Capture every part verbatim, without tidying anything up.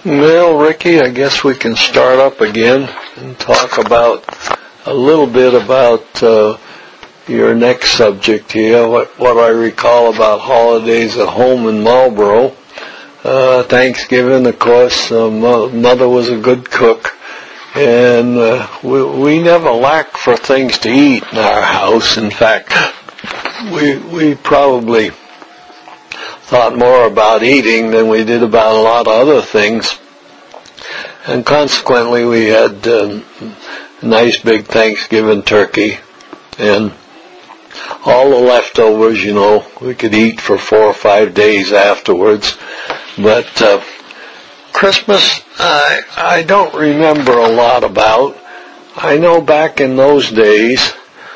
Well, Ricky, I guess we can start up again and talk about a little bit about uh, your next subject here, what, what I recall about holidays at home in Marlboro. Uh, Thanksgiving, of course, uh, Mother was a good cook, and uh, we, we never lacked for things to eat in our house. In fact, we we probably thought more about eating than we did about a lot of other things, and consequently we had um, a nice big Thanksgiving turkey, and all the leftovers, you know, we could eat for four or five days afterwards. But uh, Christmas, I, I don't remember a lot about. I know back in those days,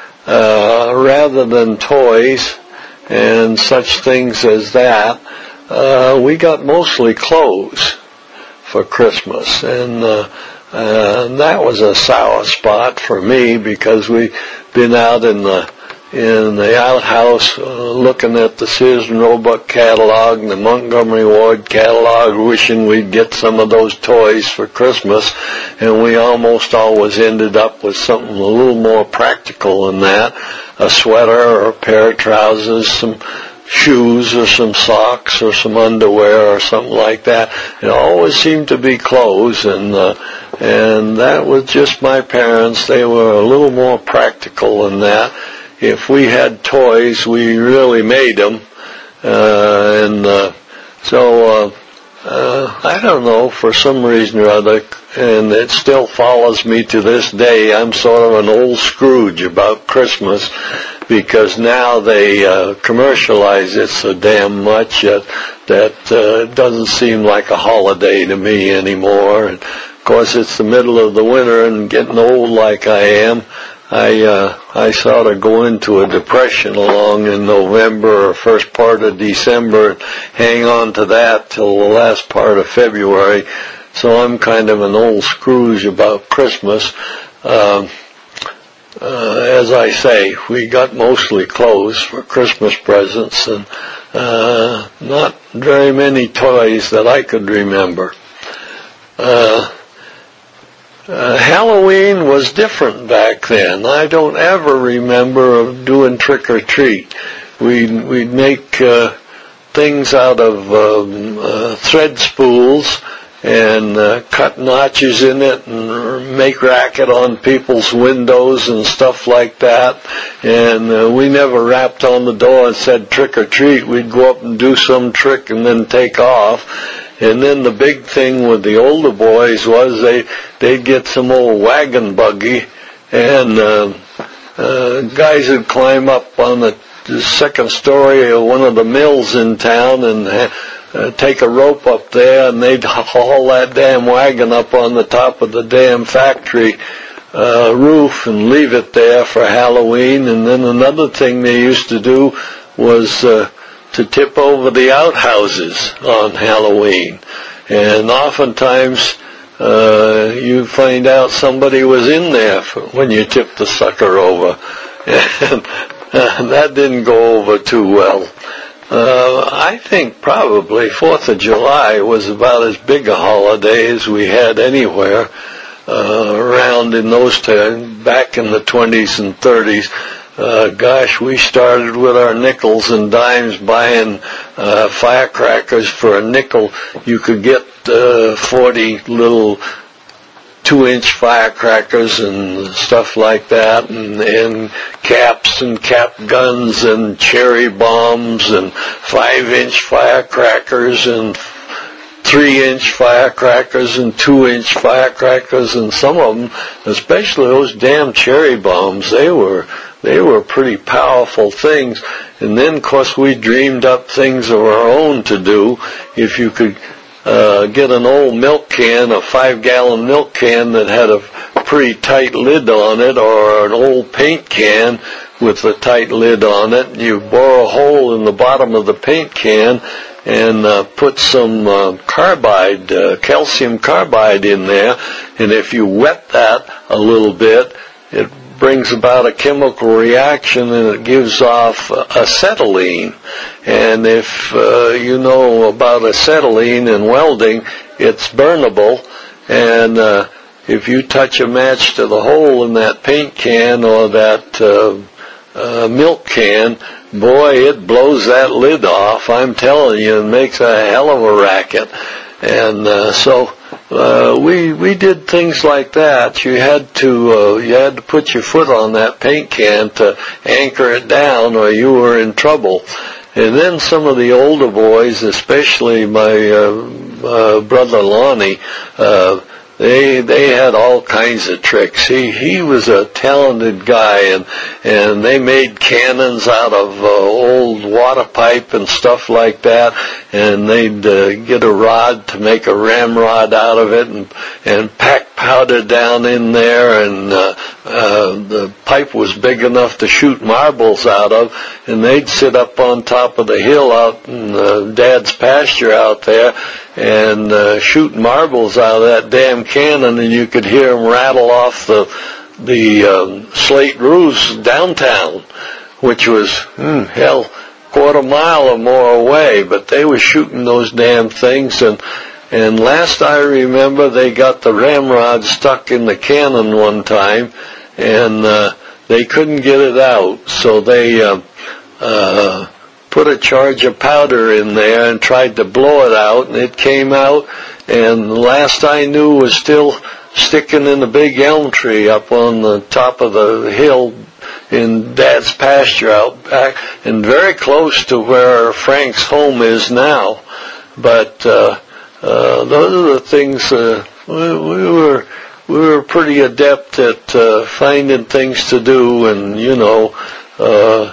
uh, rather than toys and such things as that, uh, we got mostly clothes for Christmas, and uh, uh, that was a sour spot for me because we'd been out in the in the outhouse uh, looking at the Sears and Roebuck catalog and the Montgomery Ward catalog, wishing we'd get some of those toys for Christmas, and we almost always ended up with something a little more practical than that, a sweater or a pair of trousers, some shoes or some socks or some underwear or something like that. It always seemed to be clothes, and uh, and that was just my parents. They were a little more practical than that. If we had toys, we really made them, uh, and uh, so uh, uh, I don't know, for some reason or other, and it still follows me to this day, I'm sort of an old Scrooge about Christmas, because now they uh, commercialize it so damn much uh, that uh, it doesn't seem like a holiday to me anymore. And of course, it's the middle of the winter, and getting old like I am, I uh, I sort of go into a depression along in November or first part of December and hang on to that till the last part of February. So I'm kind of an old Scrooge about Christmas. Um, uh, as I say, we got mostly clothes for Christmas presents, and uh, not very many toys that I could remember. Uh, Uh, Halloween was different back then. I don't ever remember doing trick or treat. We'd, we'd make uh, things out of um, uh, thread spools and uh, cut notches in it and make racket on people's windows and stuff like that. And uh, we never rapped on the door and said trick or treat. We'd go up and do some trick and then take off. And then the big thing with the older boys was they, they'd get some old wagon buggy, and uh, uh, guys would climb up on the, the second story of one of the mills in town and uh, take a rope up there, and they'd haul that damn wagon up on the top of the damn factory uh, roof and leave it there for Halloween. And then another thing they used to do was uh, to tip over the outhouses on Halloween, and oftentimes uh, you find out somebody was in there for, when you tipped the sucker over, and uh, that didn't go over too well. Uh, I think probably Fourth of July was about as big a holiday as we had anywhere uh, around in those times, back in the twenties and thirties. Uh, gosh, we started with our nickels and dimes buying uh, firecrackers for a nickel. You could get uh, forty little two-inch firecrackers and stuff like that, and, and caps and cap guns and cherry bombs and five-inch firecrackers and three-inch firecrackers and two-inch firecrackers, and some of them, especially those damn cherry bombs, they were they were pretty powerful things. And then, of course, we dreamed up things of our own to do. If you could uh, get an old milk can, a five-gallon milk can that had a pretty tight lid on it, or an old paint can with a tight lid on it, you bore a hole in the bottom of the paint can and uh, put some uh, carbide, uh, calcium carbide in there, and if you wet that a little bit, it brings about a chemical reaction, and it gives off acetylene. And if uh, you know about acetylene in welding, it's burnable, and uh, if you touch a match to the hole in that paint can or that uh, uh, milk can, boy, it blows that lid off, I'm telling you, and makes a hell of a racket. And uh, so uh, we we did things like that. You had to uh, you had to put your foot on that paint can to anchor it down, or you were in trouble. And then some of the older boys, especially my uh, uh, brother Lonnie, uh, They they had all kinds of tricks. He he was a talented guy, and and they made cannons out of uh, old water pipe and stuff like that. And they'd uh, get a rod to make a ramrod out of it, and and pack powder down in there. And uh, uh, the pipe was big enough to shoot marbles out of. And they'd sit up on top of the hill out in uh, Dad's pasture out there, and uh, shoot marbles out of that damn cannon, and you could hear them rattle off the the um, slate roofs downtown, which was hmm, hell quarter mile or more away. But they were shooting those damn things, and and last I remember, they got the ramrod stuck in the cannon one time, and uh, they couldn't get it out, so they uh, uh, put a charge of powder in there and tried to blow it out, and it came out, and the last I knew was still sticking in the big elm tree up on the top of the hill in Dad's pasture out back, and very close to where Frank's home is now. But uh, uh, those are the things uh, we, we were we were pretty adept at uh, finding things to do, and you know. Uh,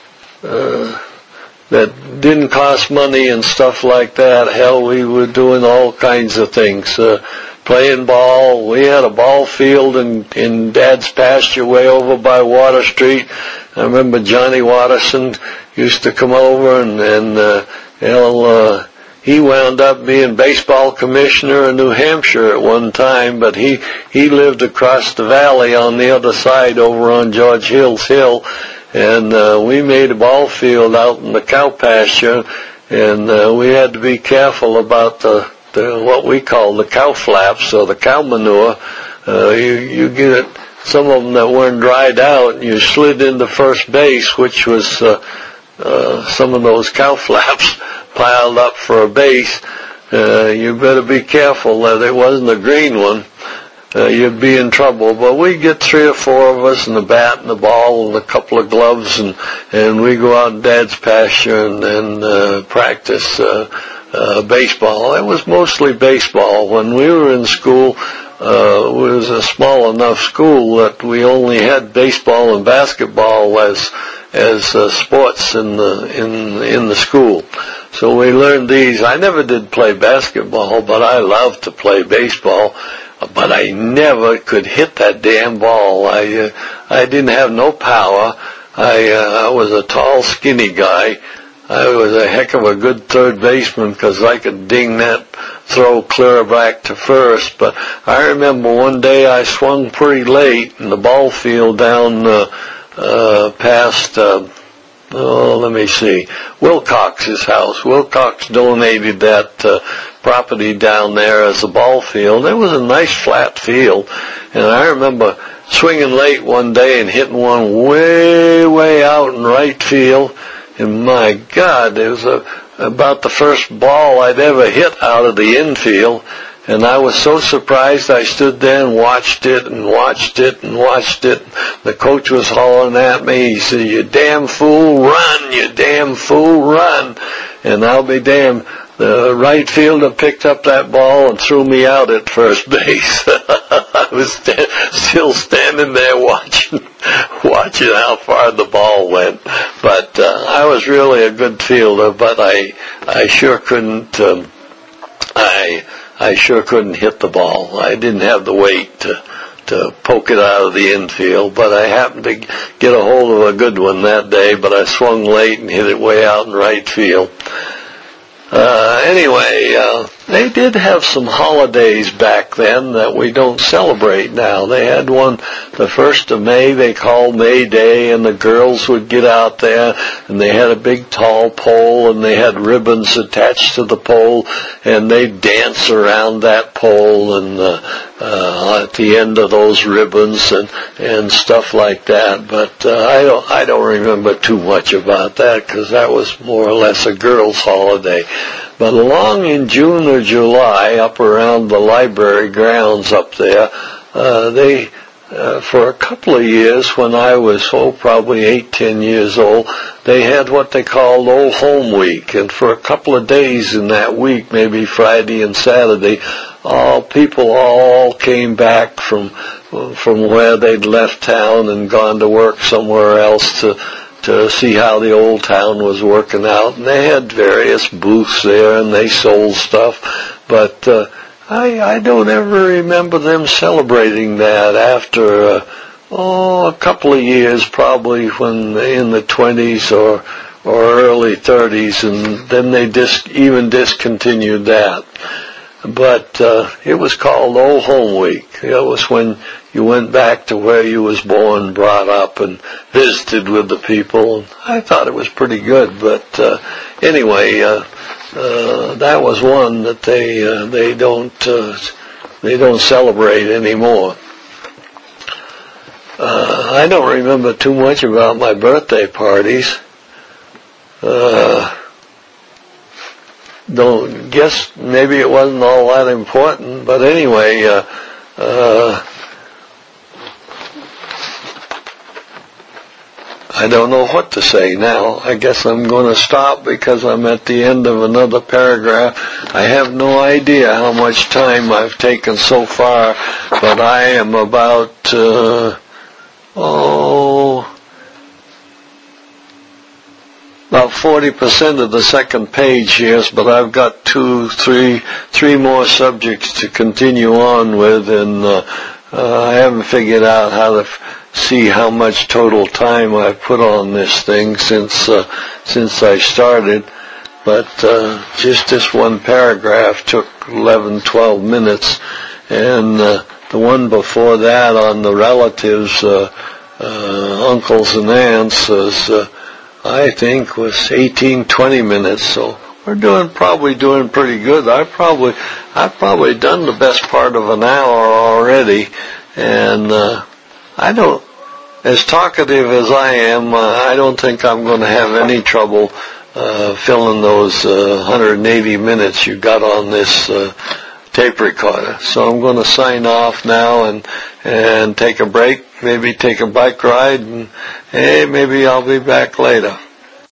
uh, that didn't cost money and stuff like that. Hell, we were doing all kinds of things. Uh, playing ball. We had a ball field in, in Dad's pasture way over by Water Street. I remember Johnny Watterson used to come over, and, and uh, hell, uh, he wound up being baseball commissioner in New Hampshire at one time, but he, he lived across the valley on the other side over on George Hill's Hill. And uh, we made a ball field out in the cow pasture, and uh, we had to be careful about the, the what we call the cow flaps, or the cow manure. Uh, you, you get it, some of them that weren't dried out, and you slid into first base, which was uh, uh, some of those cow flaps piled up for a base. Uh, you better be careful that it wasn't a green one. Uh, you'd be in trouble. But we get three or four of us, and a bat and a ball and a couple of gloves, and and we go out in Dad's pasture and, and uh, practice uh, uh, baseball. It was mostly baseball. When we were in school, uh, it was a small enough school that we only had baseball and basketball as as uh, sports in the in in the school. So we learned these. I never did play basketball, but I loved to play baseball. But I never could hit that damn ball. I uh, I didn't have no power. I uh, I was a tall, skinny guy. I was a heck of a good third baseman because I could ding that throw clear back to first. But I remember one day I swung pretty late in the ball field down uh, uh, past. Uh, Oh, let me see. Wilcox's house. Wilcox donated that uh, property down there as a ball field. It was a nice flat field, and I remember swinging late one day and hitting one way, way out in right field. And my God, it was a, about the first ball I'd ever hit out of the infield. And I was so surprised, I stood there and watched it and watched it and watched it. The coach was hollering at me. He said, "You damn fool, run! You damn fool, run!" And I'll be damned, the right fielder picked up that ball and threw me out at first base. I was st- still standing there watching, watching how far the ball went. But uh, I was really a good fielder, but I, I sure couldn't. Um, I. I sure couldn't hit the ball. I didn't have the weight to to poke it out of the infield, but I happened to get a hold of a good one that day, but I swung late and hit it way out in right field. Uh, anyway, uh, they did have some holidays back then that we don't celebrate now. They had one the first of May they called May Day, and the girls would get out there, and they had a big tall pole, and they had ribbons attached to the pole, and they'd dance around that pole, and uh, uh, at the end of those ribbons, and and stuff like that. But uh, I don't I don't remember too much about that, because that was more or less a girls' holiday. But along in June or July, up around the library grounds up there, uh, they, uh, for a couple of years, when I was, oh, probably eight, ten years old, they had what they called Old Home Week. And for a couple of days in that week, maybe Friday and Saturday, all people all came back from, from where they'd left town and gone to work somewhere else to, to see how the old town was working out, and they had various booths there, and they sold stuff, but uh, I, I don't ever remember them celebrating that after, uh, oh, a couple of years, probably when in the twenties or or early thirties, and then they dis- even discontinued that. But uh, it was called Old Home Week. It was when you went back to where you was born, brought up, and visited with the people. I thought it was pretty good. But uh, anyway, uh, uh, that was one that they uh, they don't uh, they don't celebrate anymore. Uh, I don't remember too much about my birthday parties. Uh, Don't guess maybe it wasn't all that important, but anyway, uh, uh, I don't know what to say now. I guess I'm going to stop because I'm at the end of another paragraph. I have no idea how much time I've taken so far, but I am about, uh, oh, about forty percent of the second page here, but I've got two, three, three more subjects to continue on with, and uh, uh, I haven't figured out how to f- see how much total time I've put on this thing since uh, since I started. But uh, just this one paragraph took eleven, twelve minutes, and uh, the one before that on the relatives, uh, uh, uncles and aunts, was uh, I think was eighteen, twenty minutes, so we're doing, probably doing pretty good. I probably, I've probably done the best part of an hour already, and, uh, I don't, as talkative as I am, uh, I don't think I'm going to have any trouble, uh, filling those, uh, one hundred eighty minutes you got on this, uh, tape recorder. So I'm going to sign off now and, and take a break, maybe take a bike ride, and hey, maybe I'll be back later.